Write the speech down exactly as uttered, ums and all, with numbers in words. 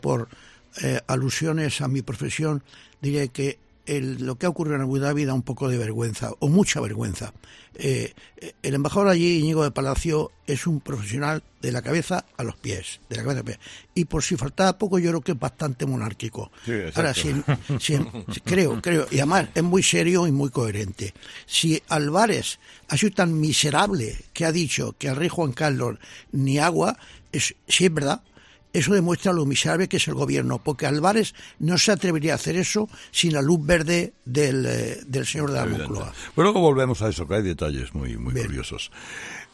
por eh, alusiones a mi profesión, diré que el, lo que ha ocurrido en Abu Dhabi da un poco de vergüenza, o mucha vergüenza. Eh, el embajador allí, Íñigo de Palacio, es un profesional de la cabeza a los pies, de la cabeza a los pies. Y por si faltaba poco, yo creo que es bastante monárquico. Sí, Ahora, si, si, creo, creo, y además es muy serio y muy coherente. Si Álvarez ha sido tan miserable que ha dicho que al rey Juan Carlos ni agua, es, si es verdad, eso demuestra lo miserable que es el gobierno, porque Álvarez no se atrevería a hacer eso sin la luz verde del, del señor de la Moncloa. Pero luego volvemos a eso, que hay detalles muy, muy curiosos.